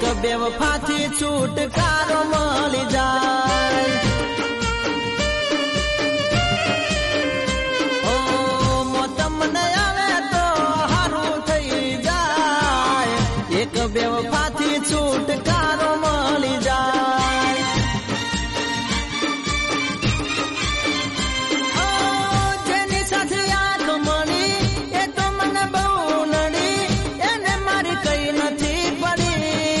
બેવફાથી છૂટકારો મળી જાય. ઓ મોત મને આવે તો હારું થઈ જાય. એક બેવફાથી છૂટકારો મળી જાય. ઓ જેની સાથે આંખ મળી એ તો મને બહુ નડી. એને મારી કઈ નથી પડી.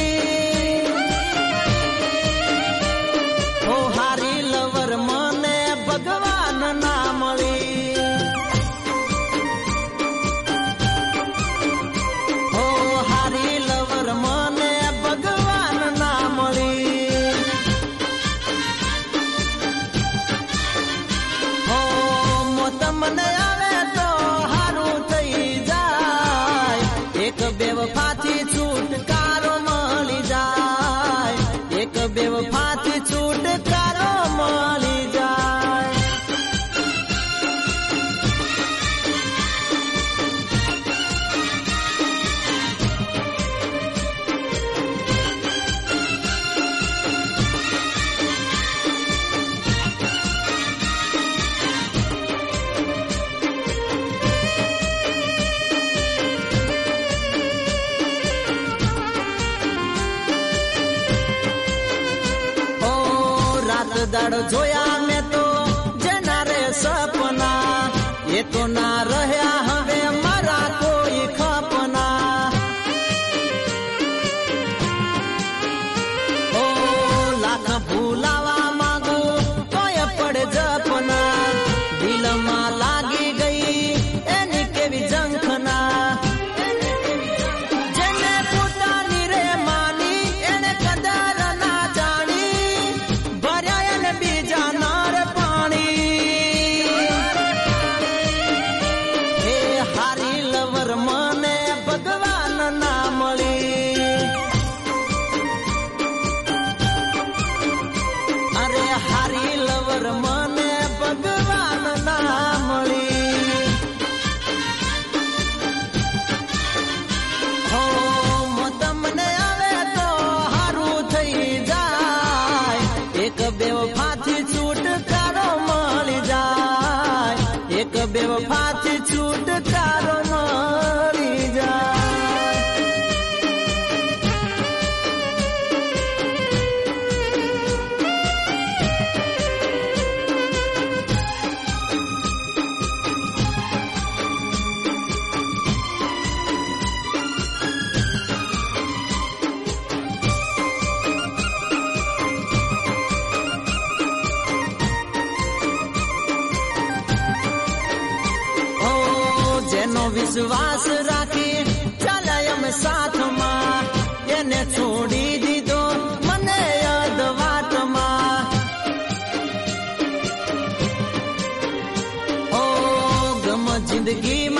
ભગવાન ના મળી. હો હારી લવર મને ભગવાન ના મળી. હો મોત મને આવે તો હારું થઈ જાય. એક બેવફાથી છૂટકારો મળી જાય. એક બેવફાથી છૂટકારો મળી જાય. દાડો જોયા મેં તો જેના રે સપના એ તો ના રહ્યા હવે મારા કોઈ ખપના. ઓ લાખ ભૂલાવા માંગુ તોય પડે જપના. દિલમાં લાગી ગઈ એની કેવી ઝંખના. જેને પોતાની રે માની એને કદર ના જાણી. બીજા નાર પાણી. એ હારી લવર મને ભગવાન ના મળી. અરે હારી લવર મને ભગવાન ના મળી. હો મોત મને આવે તો હારું થઈ જાય. એક બેવફાથી છૂટકારો મળી જાય. એક બેવફાથી છૂટકારો મળી જાય. જેનો વિશ્વાસ રાખી ચાલે અમે સાથમાં એને છોડી દીધો મને અધવાટમાં. ઓ ગમ જિંદગી